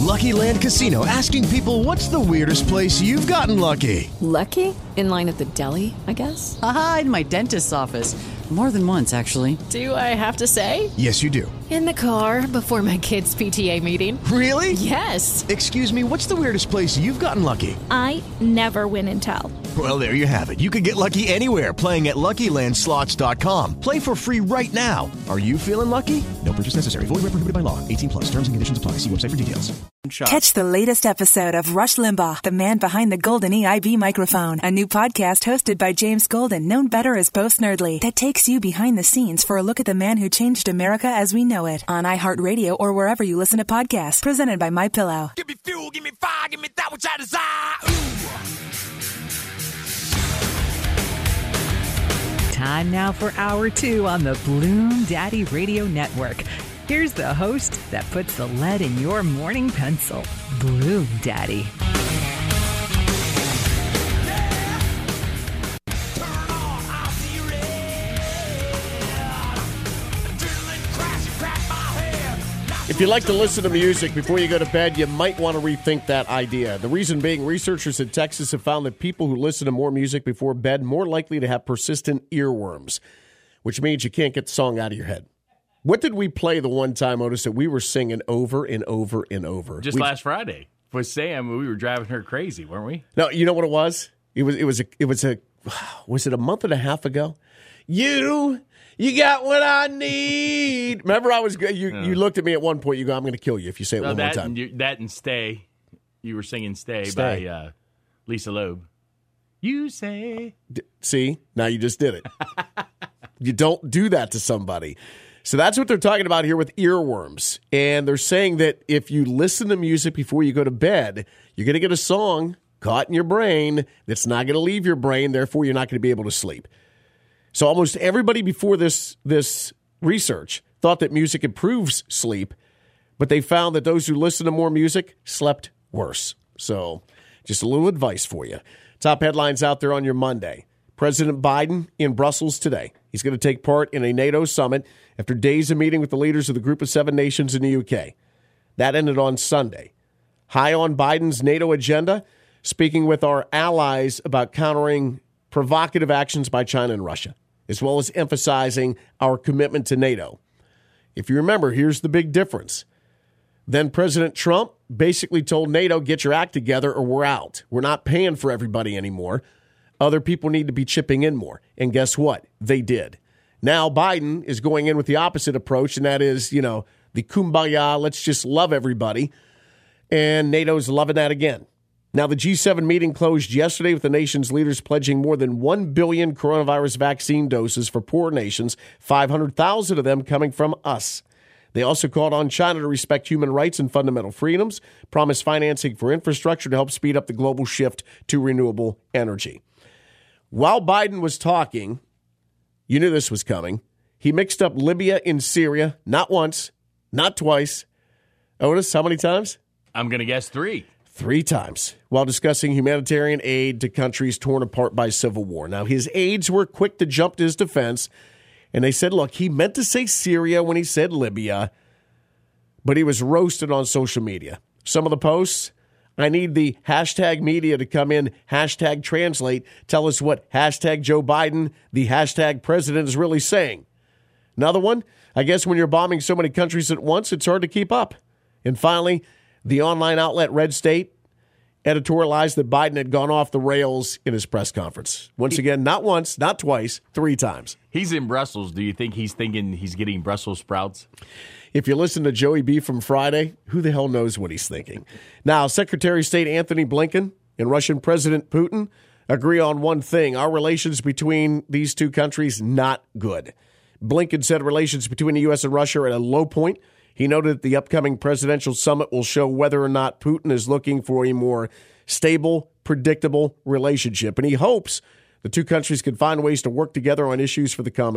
Lucky Land Casino, asking people, what's the weirdest place you've gotten lucky? Lucky? In line at the deli, I guess? Aha, in my dentist's office. More than once, actually. Do I have to say? Yes, you do. In the car before my kids' PTA meeting. Really? Yes. Excuse me, what's the weirdest place you've gotten lucky? I never win and tell. Well, there you have it. You can get lucky anywhere, playing at LuckyLandSlots.com. Play for free right now. Are you feeling lucky? No purchase necessary. Void where prohibited by law. 18 plus. Terms and conditions apply. See website for details. Catch the latest episode of Rush Limbaugh, the man behind the golden EIB microphone, a new podcast hosted by James Golden, known better as Post Nerdly, that takes you behind the scenes for a look at the man who changed America as we know it, on iHeartRadio or wherever you listen to podcasts. Presented by MyPillow. Give me fuel, give me fire, give me that which I desire. Time now for Hour 2 on the Bloom Daddy Radio Network. Here's the host that puts the lead in your morning pencil, Bloom Daddy. If you like to listen to music before you go to bed, you might want to rethink that idea. The reason being, researchers in Texas have found that people who listen to more music before bed more likely to have persistent earworms, which means you can't get the song out of your head. What did we play the one time, Otis, that we were singing over and over and over? Last Friday with Sam, we were driving her crazy, weren't we? No, you know what it was? Was it a month and a half ago? You got what I need. Remember, you looked at me at one point. You go, I'm going to kill you if you say it one more time. That and Stay. You were singing Stay. By Lisa Loeb. You say. See, now you just did it. You don't do that to somebody. So that's what they're talking about here with earworms. And they're saying that if you listen to music before you go to bed, you're going to get a song caught in your brain that's not going to leave your brain. Therefore, you're not going to be able to sleep. So almost everybody before this research thought that music improves sleep, but they found that those who listen to more music slept worse. So just a little advice for you. Top headlines out there on your Monday. President Biden in Brussels today. He's going to take part in a NATO summit after days of meeting with the leaders of the Group of Seven Nations in the UK. That ended on Sunday. High on Biden's NATO agenda, speaking with our allies about countering provocative actions by China and Russia, as well as emphasizing our commitment to NATO. If you remember, here's the big difference. Then President Trump basically told NATO, get your act together or we're out. We're not paying for everybody anymore. Other people need to be chipping in more. And guess what? They did. Now Biden is going in with the opposite approach, and that is, the kumbaya, let's just love everybody. And NATO's loving that again. Now, the G7 meeting closed yesterday with the nation's leaders pledging more than 1 billion coronavirus vaccine doses for poor nations, 500,000 of them coming from us. They also called on China to respect human rights and fundamental freedoms, promised financing for infrastructure to help speed up the global shift to renewable energy. While Biden was talking, you knew this was coming. He mixed up Libya and Syria, not once, not twice. Otis, how many times? I'm going to guess 3. 3 times, while discussing humanitarian aid to countries torn apart by civil war. Now, his aides were quick to jump to his defense, and they said, look, he meant to say Syria when he said Libya, but he was roasted on social media. Some of the posts, I need the hashtag media to come in, hashtag translate, tell us what hashtag Joe Biden, the hashtag president, is really saying. Another one, I guess when you're bombing so many countries at once, it's hard to keep up. And finally, the online outlet Red State editorialized that Biden had gone off the rails in his press conference. Once again, not once, not twice, 3 times. He's in Brussels. Do you think he's thinking he's getting Brussels sprouts? If you listen to Joey B from Friday, who the hell knows what he's thinking? Now, Secretary of State Anthony Blinken and Russian President Putin agree on one thing. Our relations between these two countries, not good. Blinken said relations between the U.S. and Russia are at a low point. He noted that the upcoming presidential summit will show whether or not Putin is looking for a more stable, predictable relationship. And he hopes the two countries can find ways to work together on issues for the common good.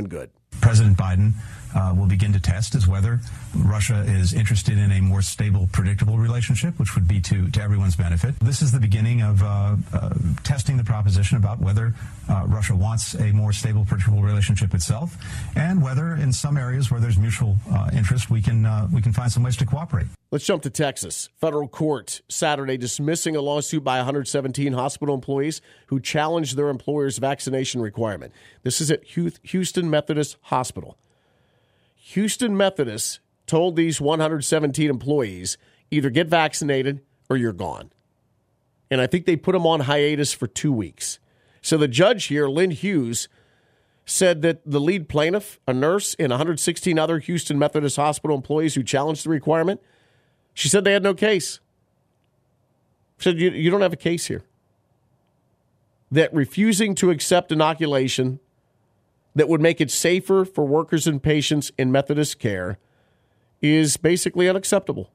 President Biden will begin to test is whether Russia is interested in a more stable, predictable relationship, which would be to everyone's benefit. This is the beginning of testing the proposition about whether Russia wants a more stable, predictable relationship itself, and whether in some areas where there's mutual interest, we can find some ways to cooperate. Let's jump to Texas. Federal court Saturday dismissing a lawsuit by 117 hospital employees who challenged their employer's vaccination requirement. This is at Houston Methodist Hospital. Houston Methodist told these 117 employees, either get vaccinated or you're gone. And I think they put them on hiatus for 2 weeks. So the judge here, Lynn Hughes, said that the lead plaintiff, a nurse, and 116 other Houston Methodist Hospital employees who challenged the requirement, she said they had no case. She said, you don't have a case here. That refusing to accept inoculation that would make it safer for workers and patients in Methodist care is basically unacceptable.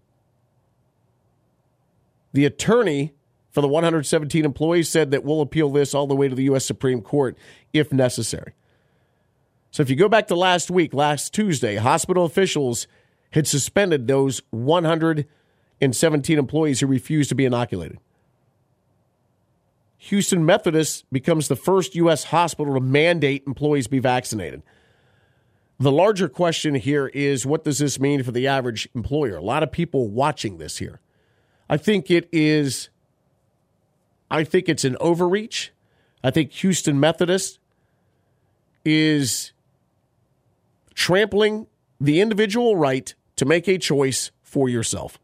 The attorney for the 117 employees said that we'll appeal this all the way to the U.S. Supreme Court if necessary. So if you go back to last Tuesday, hospital officials had suspended those 117 employees who refused to be inoculated. Houston Methodist becomes the first U.S. hospital to mandate employees be vaccinated. The larger question here is, what does this mean for the average employer? A lot of people watching this here. I think it's an overreach. I think Houston Methodist is trampling the individual right to make a choice for yourself.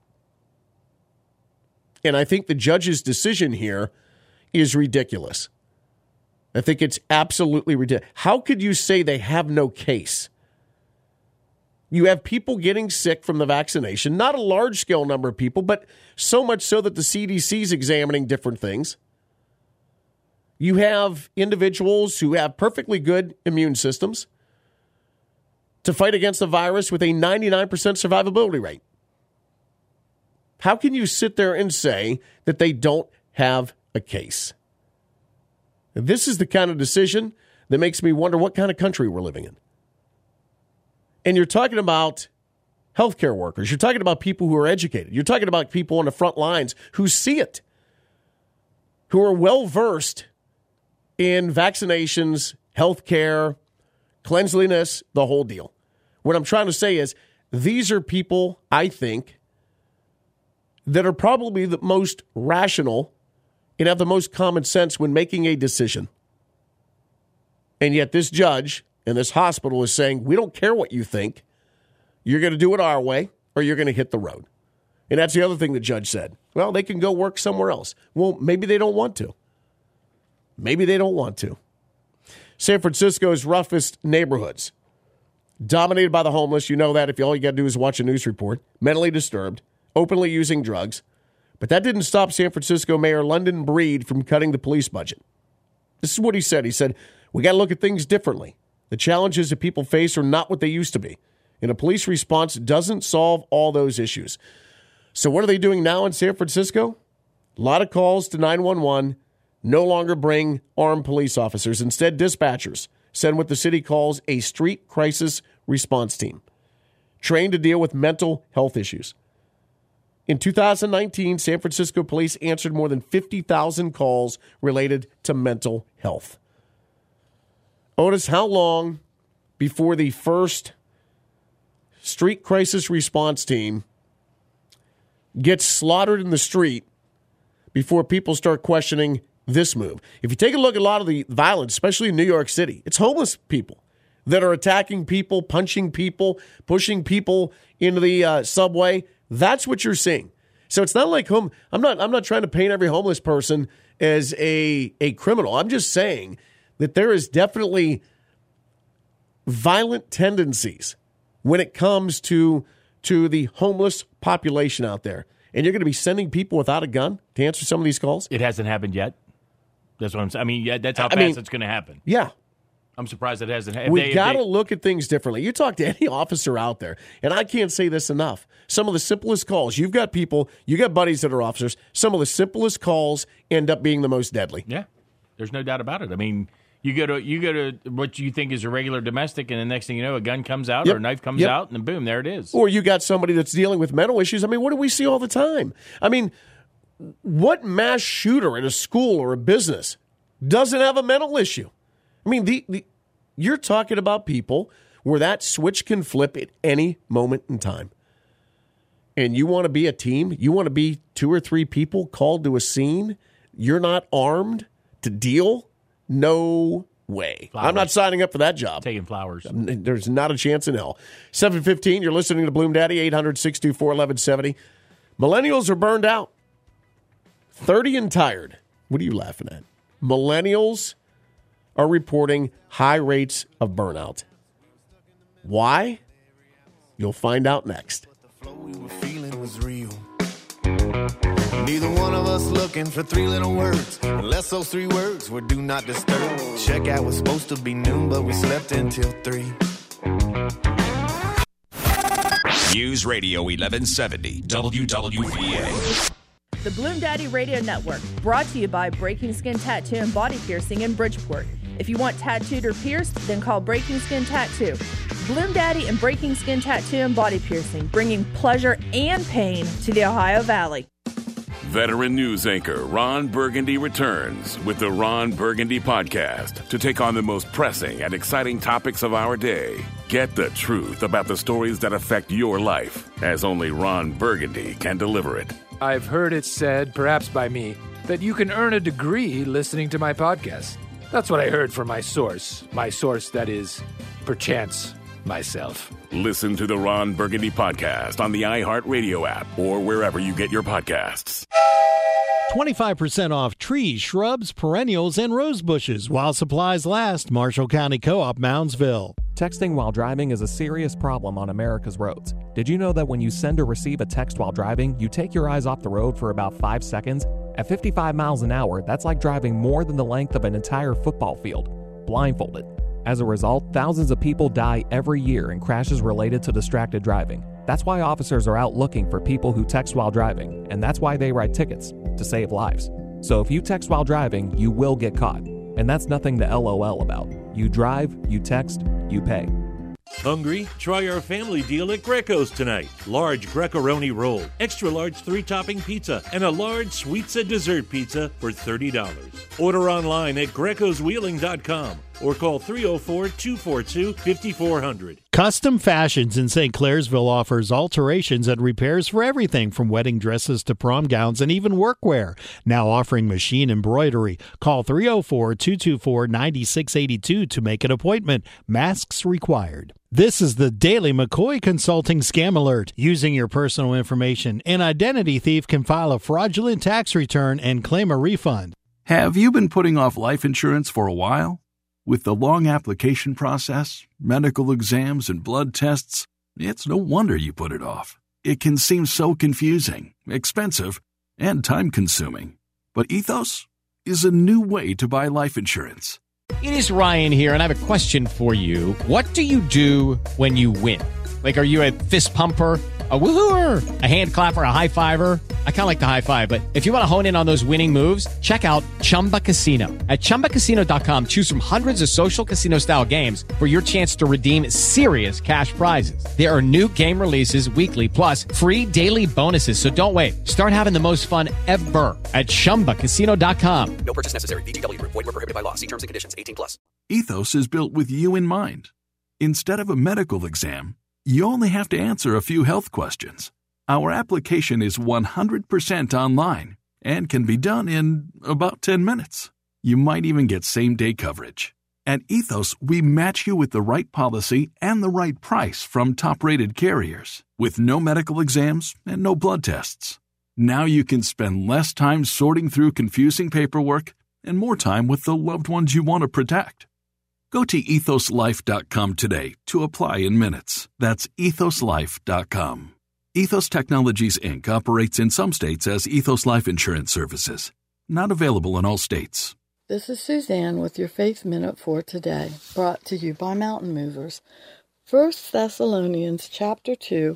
And I think the judge's decision here is ridiculous. I think it's absolutely ridiculous. How could you say they have no case? You have people getting sick from the vaccination, not a large-scale number of people, but so much so that the CDC is examining different things. You have individuals who have perfectly good immune systems to fight against the virus with a 99% survivability rate. How can you sit there and say that they don't have a case? This is the kind of decision that makes me wonder what kind of country we're living in. And you're talking about healthcare workers. You're talking about people who are educated. You're talking about people on the front lines who see it, who are well-versed in vaccinations, healthcare, cleanliness, the whole deal. What I'm trying to say is these are people, I think, that are probably the most rational and have the most common sense when making a decision. And yet this judge in this hospital is saying, we don't care what you think. You're going to do it our way or you're going to hit the road. And that's the other thing the judge said. Well, they can go work somewhere else. Well, maybe they don't want to. Maybe they don't want to. San Francisco's roughest neighborhoods, dominated by the homeless. You know that if all you got to do is watch a news report. Mentally disturbed, openly using drugs. But that didn't stop San Francisco Mayor London Breed from cutting the police budget. This is what he said. He said, we got to look at things differently. The challenges that people face are not what they used to be. And a police response doesn't solve all those issues. So what are they doing now in San Francisco? A lot of calls to 911 no longer bring armed police officers. Instead, dispatchers send what the city calls a street crisis response team, trained to deal with mental health issues. In 2019, San Francisco police answered more than 50,000 calls related to mental health. Otis, how long before the first street crisis response team gets slaughtered in the street before people start questioning this move? If you take a look at a lot of the violence, especially in New York City, it's homeless people that are attacking people, punching people, pushing people into the subway. That's what you're seeing. So it's not like I'm not trying to paint every homeless person as a criminal. I'm just saying that there is definitely violent tendencies when it comes to the homeless population out there. And you're going to be sending people without a gun to answer some of these calls? It hasn't happened yet. That's what I'm saying. I mean, yeah, that's how fast it's going to happen. Yeah. I'm surprised it hasn't happened. We got to look at things differently. You talk to any officer out there, and I can't say this enough. Some of the simplest calls, you got buddies that are officers, some of the simplest calls end up being the most deadly. Yeah, there's no doubt about it. I mean, You go to what you think is a regular domestic, and the next thing you know, a gun comes out or a knife comes out, and then boom, there it is. Or you got somebody that's dealing with mental issues. I mean, what do we see all the time? I mean, what mass shooter in a school or a business doesn't have a mental issue? I mean, you're talking about people where that switch can flip at any moment in time. And you want to be a team? You want to be 2 or 3 people called to a scene? You're not armed to deal? No way. Flowers. I'm not signing up for that job. Taking flowers. There's not a chance in hell. 7:15, you're listening to Bloom Daddy, 800-624-1170. Millennials are burned out. 30 and tired. What are you laughing at? Millennials are reporting high rates of burnout. Why? You'll find out next. The flow we were feeling was real. Neither one of us looking for 3 little words, unless those 3 words were do not disturb. Checkout was supposed to be noon, but we slept until 3. News Radio 1170 WWVA. The Bloom Daddy Radio Network, brought to you by Breaking Skin Tattoo and Body Piercing in Bridgeport. If you want tattooed or pierced, then call Breaking Skin Tattoo. Bloom Daddy and Breaking Skin Tattoo and Body Piercing, bringing pleasure and pain to the Ohio Valley. Veteran news anchor Ron Burgundy returns with the Ron Burgundy Podcast to take on the most pressing and exciting topics of our day. Get the truth about the stories that affect your life, as only Ron Burgundy can deliver it. I've heard it said, perhaps by me, that you can earn a degree listening to my podcast. That's what I heard from my source that is, perchance, myself. Listen to the Ron Burgundy Podcast on the iHeartRadio app or wherever you get your podcasts. 25% off trees, shrubs, perennials, and rose bushes while supplies last. Marshall County Co-op, Moundsville. Texting while driving is a serious problem on America's roads. Did you know that when you send or receive a text while driving, you take your eyes off the road for about 5 seconds? At 55 miles an hour, that's like driving more than the length of an entire football field, blindfolded. As a result, thousands of people die every year in crashes related to distracted driving. That's why officers are out looking for people who text while driving, and that's why they write tickets, to save lives. So if you text while driving, you will get caught. And that's nothing to LOL about. You drive, you text, you pay. Hungry? Try our family deal at Greco's tonight. Large Greco-Roni roll, extra large 3-topping pizza, and a large Sweetsa dessert pizza for $30. Order online at grecoswheeling.com or call 304-242-5400. Custom Fashions in St. Clairsville offers alterations and repairs for everything from wedding dresses to prom gowns and even workwear. Now offering machine embroidery. Call 304-224-9682 to make an appointment. Masks required. This is the Daily McCoy Consulting Scam Alert. Using your personal information, an identity thief can file a fraudulent tax return and claim a refund. Have you been putting off life insurance for a while? With the long application process, medical exams, and blood tests, it's no wonder you put it off. It can seem so confusing, expensive, and time-consuming. But Ethos is a new way to buy life insurance. It is Ryan here, and I have a question for you. What do you do when you win? Like, are you a fist pumper, a woo-hooer, a hand clapper, a high-fiver? I kind of like the high-five, but if you want to hone in on those winning moves, check out Chumba Casino. At ChumbaCasino.com, choose from hundreds of social casino-style games for your chance to redeem serious cash prizes. There are new game releases weekly, plus free daily bonuses, so don't wait. Start having the most fun ever at ChumbaCasino.com. No purchase necessary. VGW. Void where prohibited by law. See terms and conditions. 18+. Ethos is built with you in mind. Instead of a medical exam, you only have to answer a few health questions. Our application is 100% online and can be done in about 10 minutes. You might even get same-day coverage. At Ethos, we match you with the right policy and the right price from top-rated carriers, with no medical exams and no blood tests. Now you can spend less time sorting through confusing paperwork and more time with the loved ones you want to protect. Go to ethoslife.com today to apply in minutes. That's ethoslife.com. Ethos Technologies, Inc. operates in some states as Ethos Life Insurance Services. Not available in all states. This is Suzanne with your Faith Minute for today, brought to you by Mountain Movers. 1 Thessalonians chapter 2,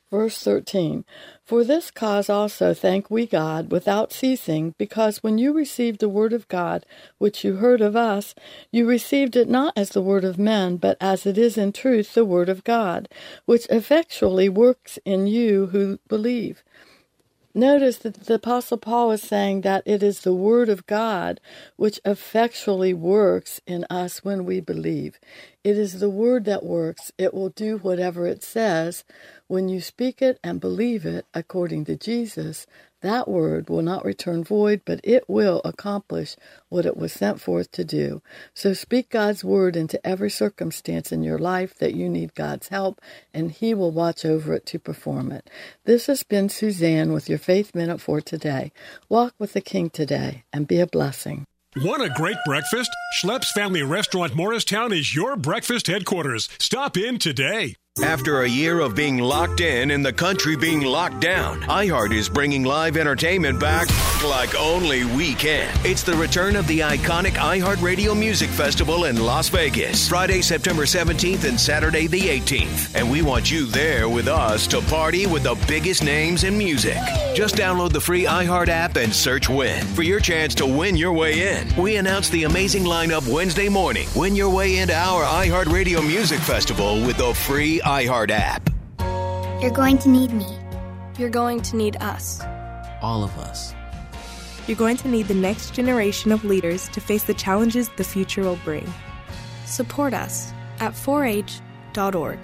Verse 13, For this cause also thank we God without ceasing, because when you received the word of God, which you heard of us, you received it not as the word of men, but as it is in truth the word of God, which effectually works in you who believe. Notice that the Apostle Paul is saying that it is the Word of God which effectually works in us when we believe. It is the Word that works. It will do whatever it says. When you speak it and believe it according to Jesus, that word will not return void, but it will accomplish what it was sent forth to do. So speak God's word into every circumstance in your life that you need God's help, and He will watch over it to perform it. This has been Suzanne with your Faith Minute for today. Walk with the King today and be a blessing. Want a great breakfast? Schlepp's Family Restaurant Morristown is your breakfast headquarters. Stop in today. After a year of being locked in and the country being locked down, iHeart is bringing live entertainment back like only we can. It's the return of the iconic iHeartRadio Music Festival in Las Vegas, Friday, September 17th and Saturday the 18th. And we want you there with us to party with the biggest names in music. Just download the free iHeart app and search WIN for your chance to win your way in. We announce the amazing lineup Wednesday morning. Win your way into our iHeartRadio Music Festival with the free iHeart app. You're going to need me. You're going to need us. All of us. You're going to need the next generation of leaders to face the challenges the future will bring. Support us at 4h.org.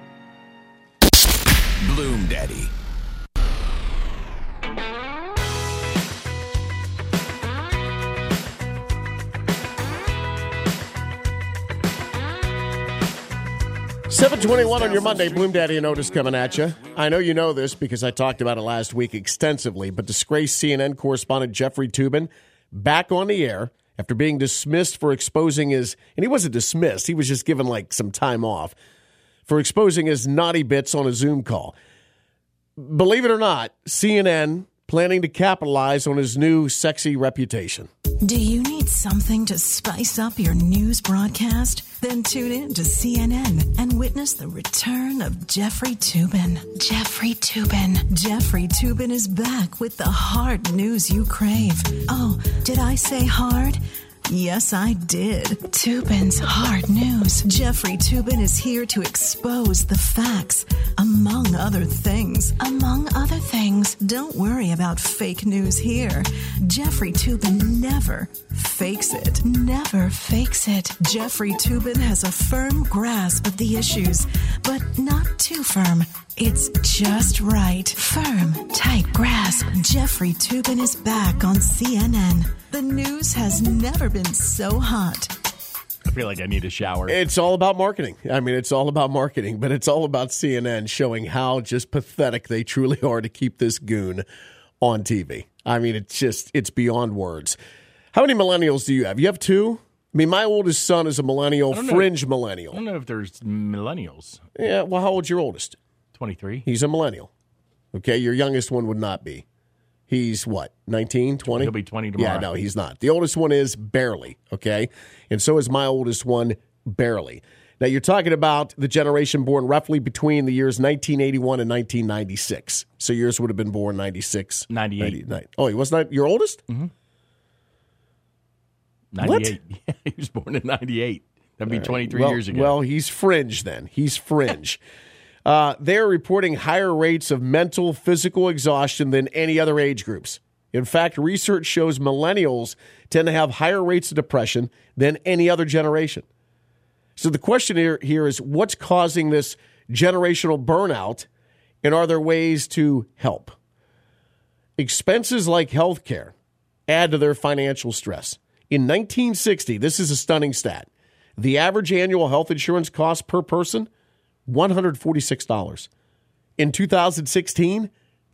Bloom Daddy. $7:21 on your Monday. Bloom Daddy and Otis coming at you. I know you know this because I talked about it last week extensively, but disgraced CNN correspondent Jeffrey Toobin back on the air after being dismissed for exposing his, and he wasn't dismissed, he was just given like some time off, for exposing his naughty bits on a Zoom call. Believe it or not, CNN planning to capitalize on his new sexy reputation. Do you need something to spice up your news broadcast? Then tune in to CNN and witness the return of Jeffrey Toobin. Jeffrey Toobin. Jeffrey Toobin is back with the hard news you crave. Oh, did I say hard? Yes, I did. Toobin's hard news. Jeffrey Toobin is here to expose the facts, among other things. Among other things. Don't worry about fake news here. Jeffrey Toobin never fakes it. Never fakes it. Jeffrey Toobin has a firm grasp of the issues, but not too firm. It's just right. Firm, tight grasp. Jeffrey Toobin is back on CNN. The news has never been so hot. I feel like I need a shower. It's all about marketing. I mean, it's all about marketing, but it's all about CNN showing how just pathetic they truly are to keep this goon on TV. I mean, it's beyond words. How many millennials do you have? You have two? I mean, my oldest son is a millennial, fringe millennial. I don't know if there's millennials. Yeah, well, how old's your oldest? 23. He's a millennial. Okay, your youngest one would not be. He's what, 19, 20? He'll be 20 tomorrow. Yeah, no, he's not. The oldest one is barely, okay? And so is my oldest one, barely. Now, you're talking about the generation born roughly between the years 1981 and 1996. So yours would have been born 96. 98. 99. Oh, he was not your oldest? Mm-hmm. 98. What? Yeah, he was born in 98. That'd be 23 years ago. Well, he's fringe then. He's fringe. They're reporting higher rates of mental, physical exhaustion than any other age groups. In fact, research shows millennials tend to have higher rates of depression than any other generation. So the question here is, what's causing this generational burnout, and are there ways to help? Expenses like health care add to their financial stress. In 1960, this is a stunning stat, the average annual health insurance cost per person, $146. In 2016,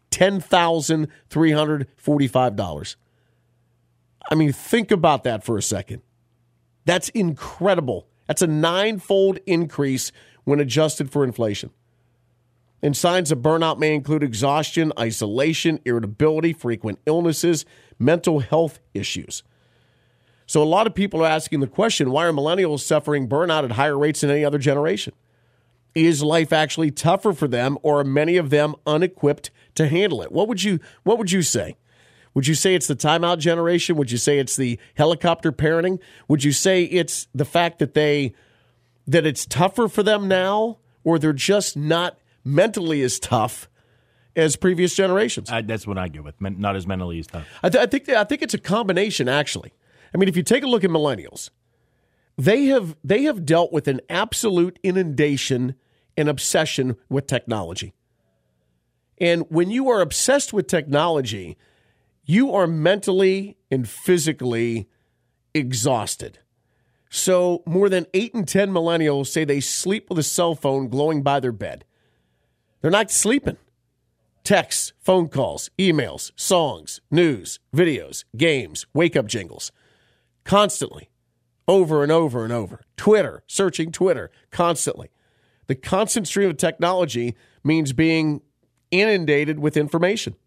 $10,345. I mean, think about that for a second. That's incredible. That's a 9-fold increase when adjusted for inflation. And signs of burnout may include exhaustion, isolation, irritability, frequent illnesses, mental health issues. So a lot of people are asking the question, why are millennials suffering burnout at higher rates than any other generation? Is life actually tougher for them, or are many of them unequipped to handle it? What would you say? Would you say it's the timeout generation? Would you say it's the helicopter parenting? Would you say it's the fact that it's tougher for them now, or they're just not mentally as tough as previous generations? That's what I go with. Not as mentally as tough. I think it's a combination, actually. I mean, if you take a look at millennials, they have dealt with an absolute inundation and obsession with technology. And when you are obsessed with technology, you are mentally and physically exhausted. So more than 8 in 10 millennials say they sleep with a cell phone glowing by their bed. They're not sleeping. Texts, phone calls, emails, songs, news, videos, games, wake-up jingles. Constantly. Over and over and over. Twitter, searching Twitter, constantly. The constant stream of technology means being inundated with information.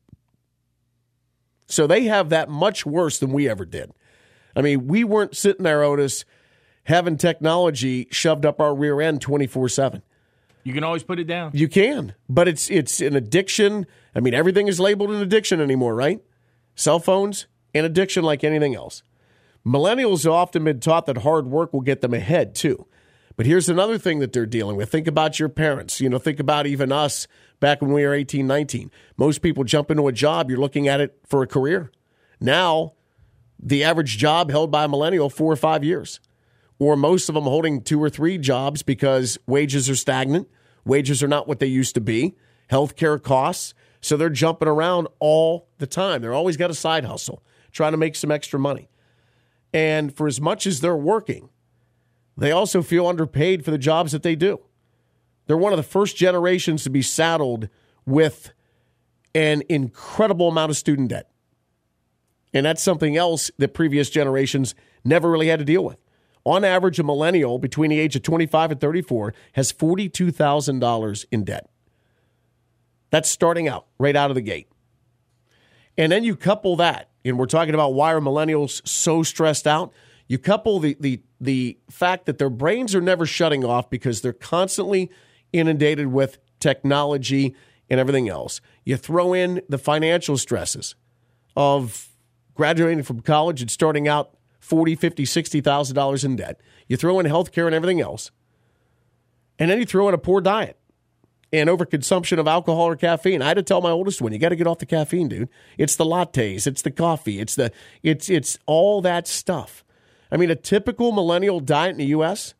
So they have that much worse than we ever did. I mean, we weren't sitting there, Otis, having technology shoved up our rear end 24/7. You can always put it down. You can, but it's an addiction. I mean, everything is labeled an addiction anymore, right? Cell phones, an addiction like anything else. Millennials have often been taught that hard work will get them ahead, too. But here's another thing that they're dealing with. Think about your parents. Think about even us back when we were 18, 19. Most people jump into a job, you're looking at it for a career. Now, the average job held by a millennial, 4 or 5 years. Or most of them holding 2 or 3 jobs because wages are stagnant. Wages are not what they used to be. Healthcare costs. So they're jumping around all the time. They're always got a side hustle, trying to make some extra money. And for as much as they're working, they also feel underpaid for the jobs that they do. They're one of the first generations to be saddled with an incredible amount of student debt. And that's something else that previous generations never really had to deal with. On average, a millennial between the age of 25 and 34 has $42,000 in debt. That's starting out, right out of the gate. And then you couple that, and we're talking about why are millennials so stressed out? You couple the fact that their brains are never shutting off because they're constantly inundated with technology and everything else. You throw in the financial stresses of graduating from college and starting out $40,000, $50,000, $60,000 in debt. You throw in healthcare and everything else. And then you throw in a poor diet and overconsumption of alcohol or caffeine. I had to tell my oldest one, you got to get off the caffeine, dude. It's the lattes, it's the coffee, it's all that stuff. I mean, a typical millennial diet in the U.S.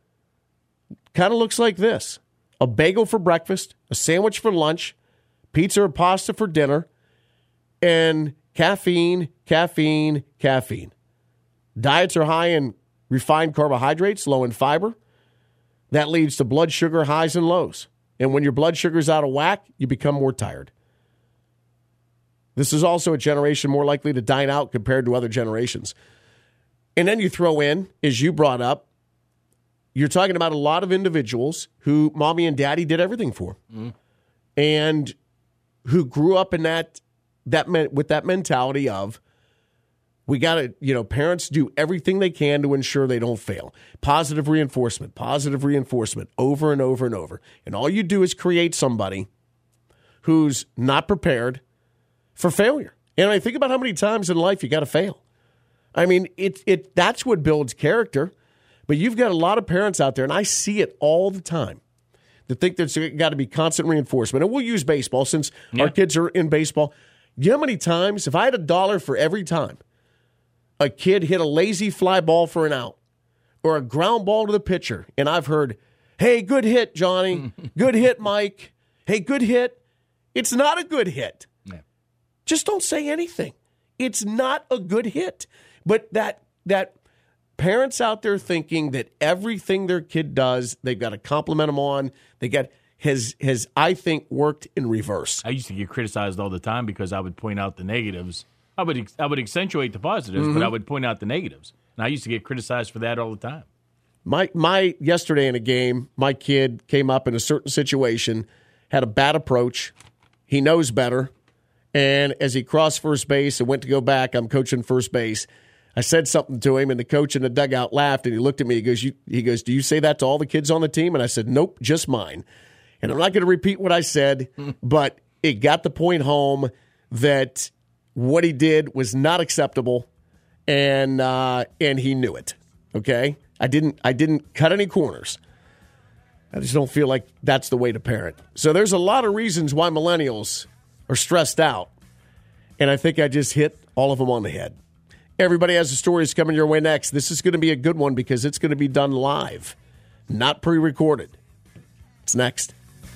kind of looks like this. A bagel for breakfast, a sandwich for lunch, pizza or pasta for dinner, and caffeine, caffeine, caffeine. Diets are high in refined carbohydrates, low in fiber. That leads to blood sugar highs and lows. And when your blood sugar's out of whack, you become more tired. This is also a generation more likely to dine out compared to other generations. And then you throw in, as you brought up, you're talking about a lot of individuals who mommy and daddy did everything for. And who grew up in with that mentality of, we got to, parents do everything they can to ensure they don't fail. Positive reinforcement, over and over and over. And all you do is create somebody who's not prepared for failure. And I think about how many times in life you got to fail. I mean, that's what builds character. But you've got a lot of parents out there, and I see it all the time, that think there's got to be constant reinforcement. And we'll use baseball since our kids are in baseball. You know how many times, if I had $1 for every time a kid hit a lazy fly ball for an out or a ground ball to the pitcher, and I've heard, hey, good hit, Johnny. Good hit, Mike. Hey, good hit. It's not a good hit. Yeah. Just don't say anything. It's not a good hit. But that parents out there thinking that everything their kid does, they've got to compliment them on, has I think, worked in reverse. I used to get criticized all the time because I would point out the negatives. I would accentuate the positives, but I would point out the negatives. And I used to get criticized for that all the time. My yesterday in a game, my kid came up in a certain situation, had a bad approach. He knows better. And as he crossed first base and went to go back, I'm coaching first base. I said something to him, and the coach in the dugout laughed, and he looked at me. He goes, do you say that to all the kids on the team? And I said, nope, just mine. And I'm not going to repeat what I said, but it got the point home that what he did was not acceptable, and he knew it. Okay, I didn't cut any corners. I just don't feel like that's the way to parent. So there's a lot of reasons why millennials are stressed out, and I think I just hit all of them on the head. Everybody has the stories coming your way next. This is going to be a good one because it's going to be done live, not pre-recorded. It's next.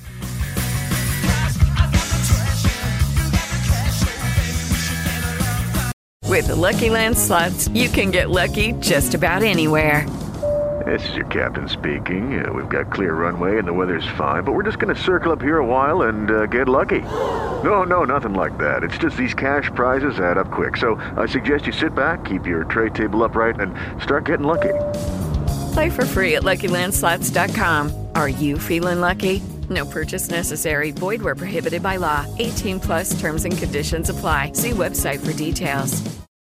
With the Lucky Land Slots, you can get lucky just about anywhere. This is your captain speaking. We've got clear runway and the weather's fine, but we're just going to circle up here a while and get lucky. No, nothing like that. It's just these cash prizes add up quick. So I suggest you sit back, keep your tray table upright, and start getting lucky. Play for free at LuckyLandSlots.com. Are you feeling lucky? No purchase necessary. Void where prohibited by law. 18+ terms and conditions apply. See website for details.